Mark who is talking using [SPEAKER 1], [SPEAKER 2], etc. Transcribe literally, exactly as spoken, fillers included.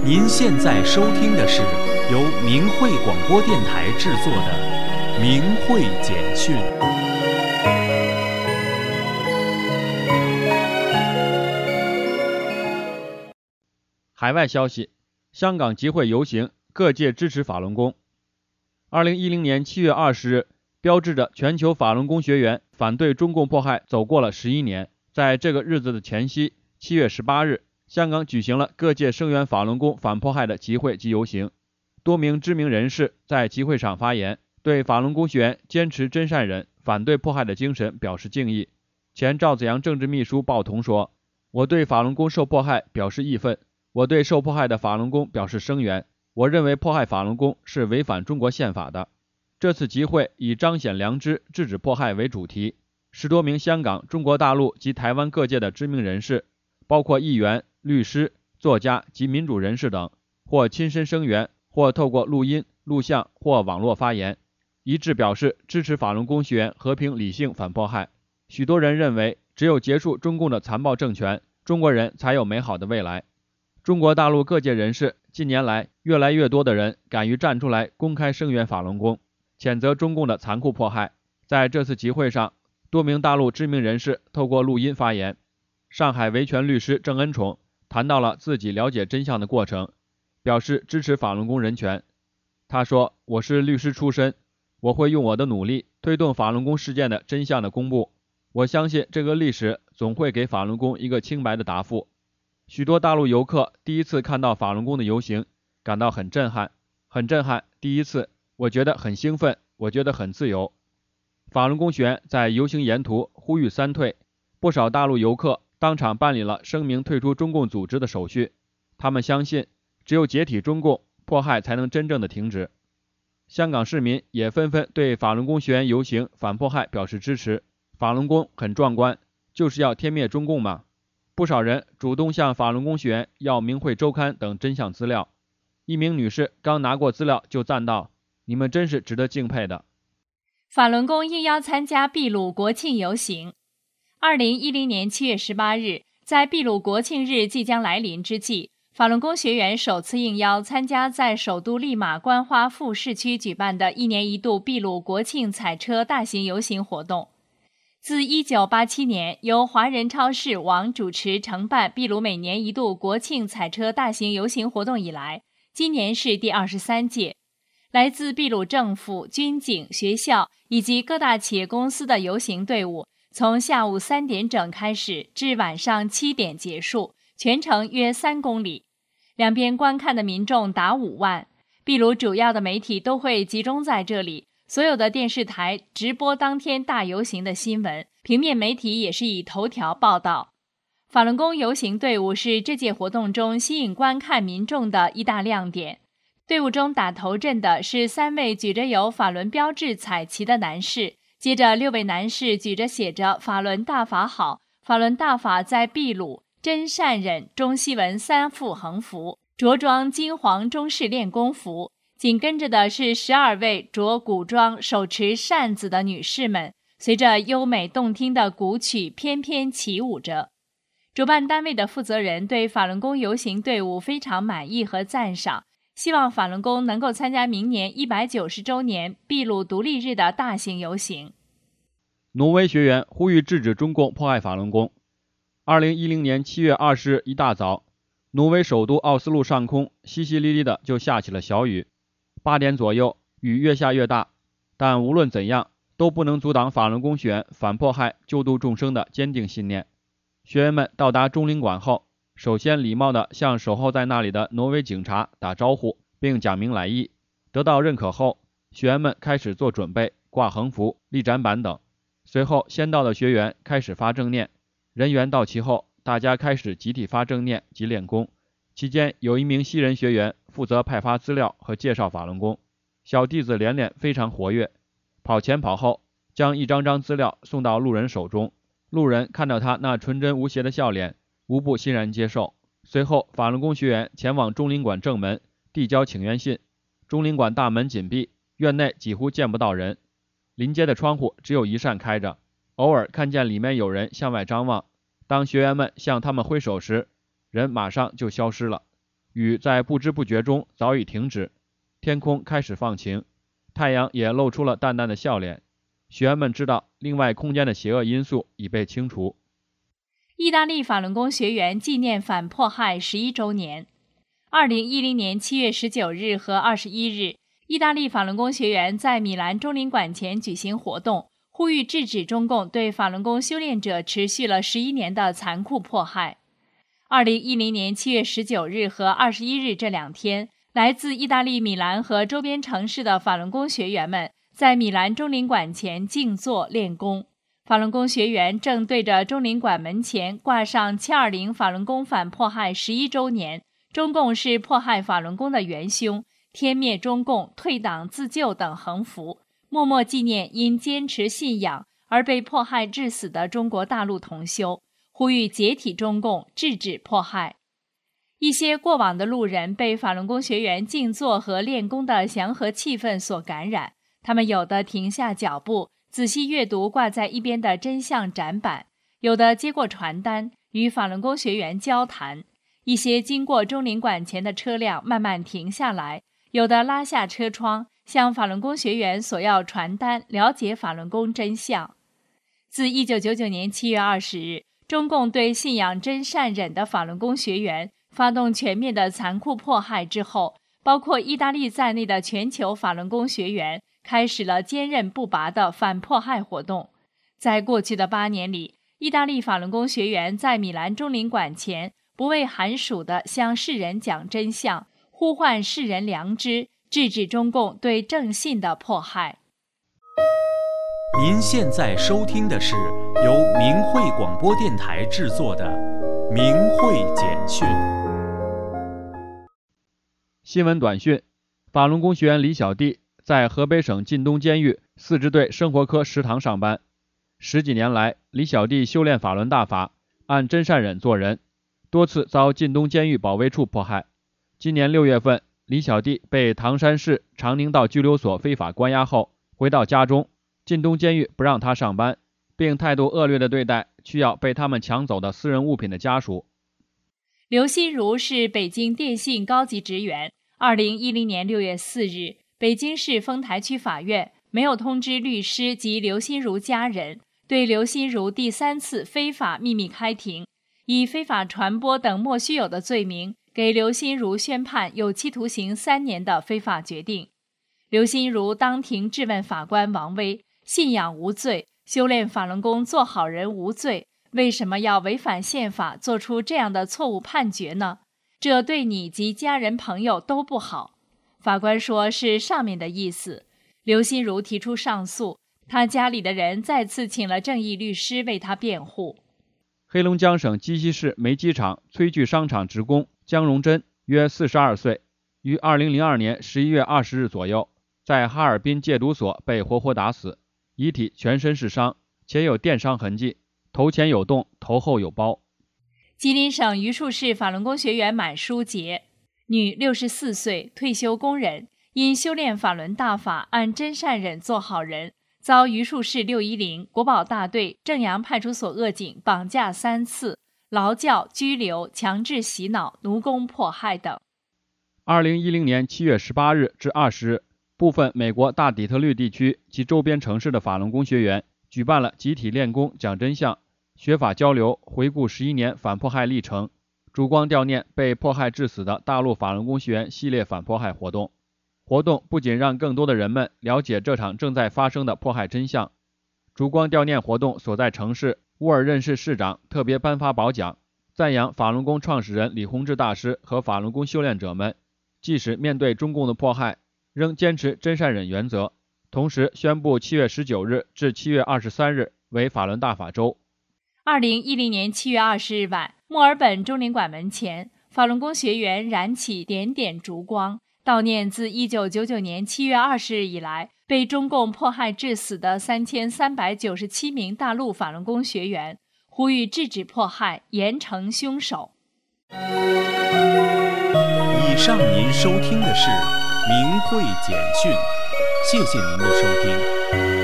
[SPEAKER 1] 您现在收听的是由明慧广播电台制作的明慧简讯。
[SPEAKER 2] 海外消息，香港集会游行，各界支持法轮功。二零一零年七月二十日，标志着全球法轮功学员反对中共迫害走过了十一年。在这个日子的前夕，七月十八日，香港举行了各界声援法轮功反迫害的集会及游行。多名知名人士在集会上发言，对法轮功学员坚持真善忍、反对迫害的精神表示敬意。前赵子阳政治秘书鲍同说：“我对法轮功受迫害表示义愤，我对受迫害的法轮功表示声援。我认为迫害法轮功是违反中国宪法的。”这次集会以彰显良知、制止迫害为主题，十多名香港、中国大陆及台湾各界的知名人士，包括议员、律师、作家及民主人士等，或亲身声援，或透过录音、录像或网络发言，一致表示支持法轮功学员和平理性反迫害。许多人认为，只有结束中共的残暴政权，中国人才有美好的未来。中国大陆各界人士近年来，越来越多的人敢于站出来公开声援法轮功，谴责中共的残酷迫害。在这次集会上，多名大陆知名人士透过录音发言。上海维权律师郑恩宠谈到了自己了解真相的过程，表示支持法轮功人权。他说：“我是律师出身，我会用我的努力推动法轮功事件的真相的公布。我相信这个历史总会给法轮功一个清白的答复。”许多大陆游客第一次看到法轮功的游行，感到很震撼，很震撼。第一次，我觉得很兴奋，我觉得很自由。法轮功学员在游行沿途呼吁三退，不少大陆游客当场办理了声明退出中共组织的手续。他们相信，只有解体中共，迫害才能真正的停止。香港市民也纷纷对法轮功学员游行反迫害表示支持。法轮功很壮观，就是要天灭中共嘛。不少人主动向法轮功学员要明慧周刊等真相资料。一名女士刚拿过资料就赞道：“你们真是值得敬佩的。”
[SPEAKER 3] 法轮功应邀参加秘鲁国庆游行。二零一零年七月十八日，在秘鲁国庆日即将来临之际，法轮功学员首次应邀参加在首都利马关花副市区举办的一年一度秘鲁国庆彩车大型游行活动。自一九八七年由华人超市网主持承办秘鲁每年一度国庆彩车大型游行活动以来，今年是第二十三届。来自秘鲁政府、军警、学校以及各大企业公司的游行队伍，从下午三点整开始，至晚上七点结束，全程约三公里。两边观看的民众达五万。秘鲁主要的媒体都会集中在这里，所有的电视台直播当天大游行的新闻，平面媒体也是以头条报道。法轮功游行队伍是这届活动中吸引观看民众的一大亮点。队伍中打头阵的是三位举着有法轮标志彩旗的男士，接着六位男士举着写着法轮大法好、法轮大法在秘鲁、真善忍中西文三副横幅，着装金黄中式练功服。紧跟着的是十二位着古装手持扇子的女士们，随着优美动听的古曲翩翩起舞着。主办单位的负责人对法轮功游行队伍非常满意和赞赏，希望法轮功能够参加明年一百九十周年秘鲁独立日的大型游行。
[SPEAKER 2] 挪威学员呼吁制止中共迫害法轮功。二零一零年七月二十日一大早，挪威首都奥斯陆上空淅淅沥沥的就下起了小雨。八点左右，雨越下越大，但无论怎样，都不能阻挡法轮功学员反迫害、救度众生的坚定信念。学员们到达中领馆后，首先礼貌地向守候在那里的挪威警察打招呼，并讲明来意。得到认可后，学员们开始做准备，挂横幅、立展板等。随后，先到的学员开始发正念。人员到齐后，大家开始集体发正念及练功。期间，有一名西人学员负责派发资料和介绍法轮功。小弟子连连非常活跃，跑前跑后，将一张张资料送到路人手中。路人看到他那纯真无邪的笑脸，无不欣然接受。随后，法轮功学员前往中领馆正门递交请愿信。中领馆大门紧闭，院内几乎见不到人。临街的窗户只有一扇开着，偶尔看见里面有人向外张望。当学员们向他们挥手时，人马上就消失了。 雨在不知不觉中早已停止，天空开始放晴，太阳也露出了淡淡的笑脸。学员们知道，另外空间的邪恶因素已被清除。
[SPEAKER 3] 意大利法轮功学员纪念反迫害十一周年。二零一零年七月十九日和二十一日，意大利法轮功学员在米兰中领馆前举行活动，呼吁制止中共对法轮功修炼者持续了十一年的残酷迫害。二零一零年七月十九日和二十一日这两天，来自意大利米兰和周边城市的法轮功学员们在米兰中领馆前静坐练功。法轮功学员正对着中领馆门前挂上七二零法轮功反迫害十一周年，中共是迫害法轮功的元凶，天灭中共，退党自救等横幅，默默纪念因坚持信仰而被迫害致死的中国大陆同修，呼吁解体中共，制止迫害。一些过往的路人被法轮功学员静坐和练功的祥和气氛所感染，他们有的停下脚步，仔细阅读挂在一边的真相展板，有的接过传单，与法轮功学员交谈。一些经过中领馆前的车辆慢慢停下来，有的拉下车窗，向法轮功学员索要传单，了解法轮功真相。自一九九九年七月二十日，中共对信仰真善忍的法轮功学员发动全面的残酷迫害之后，包括意大利在内的全球法轮功学员开始了坚韧不拔的反迫害活动。在过去的八年里，意大利法轮功学员在米兰中领馆前不畏寒暑地向世人讲真相，呼唤世人良知，制止中共对正信的迫害。
[SPEAKER 1] 您现在收听的是由明慧广播电台制作的《明慧简讯》。
[SPEAKER 2] 新闻短讯：法轮功学员李小弟在河北省晋东监狱四支队生活科食堂上班。十几年来，李小弟修炼法轮大法，按真善忍做人，多次遭晋东监狱保卫处迫害。今年六月份，李小弟被唐山市长宁道拘留所非法关押后，回到家中，晋东监狱不让他上班，并态度恶劣地对待需要被他们抢走的私人物品的家属。
[SPEAKER 3] 刘新如是北京电信高级职员。二零一零年六月四日，北京市丰台区法院没有通知律师及刘新如家人，对刘新如第三次非法秘密开庭，以非法传播等莫须有的罪名，给刘新如宣判有期徒刑三年的非法决定。刘新如当庭质问法官王威：信仰无罪，修炼法轮功做好人无罪，为什么要违反宪法做出这样的错误判决呢？这对你及家人朋友都不好。法官说是上面的意思。刘新如提出上诉，他家里的人再次请了正义律师为他辩护。
[SPEAKER 2] 黑龙江省鸡西市煤机厂炊具商场职工江荣珍约四十二岁，于二零零二年十一月二十日左右，在哈尔滨戒毒所被活活打死，遗体全身是伤，且有电伤痕迹，头前有洞，头后有包。
[SPEAKER 3] 吉林省榆树市法轮功学员满书杰，女，六十四岁，退休工人，因修炼法轮大法，按真善忍做好人，遭榆树市六一零国保大队正阳派出所恶警绑架三次，劳教、拘留、强制洗脑、奴工迫害等。
[SPEAKER 2] 二零一零年七月十八日至二十日，部分美国大底特律地区及周边城市的法轮功学员举办了集体练功讲真相、学法交流、回顾十一年反迫害历程、烛光悼念被迫害致死的大陆法轮功学员系列反迫害活动。活动不仅让更多的人们了解这场正在发生的迫害真相，烛光悼念活动所在城市沃尔任市市长特别颁发褒奖，赞扬法轮功创始人李洪志大师和法轮功修炼者们，即使面对中共的迫害，仍坚持真善忍原则，同时宣布七月十九日至七月二十三日为法轮大法周。
[SPEAKER 3] 二零一零年七月二十日晚，墨尔本中领馆门前，法轮功学员燃起点点烛光，悼念自一九九九年七月二十日以来被中共迫害致死的三千三百九十七名大陆法轮功学员，呼吁制止迫害，严惩凶手。
[SPEAKER 1] 以上您收听的是明慧简讯，谢谢您的收听。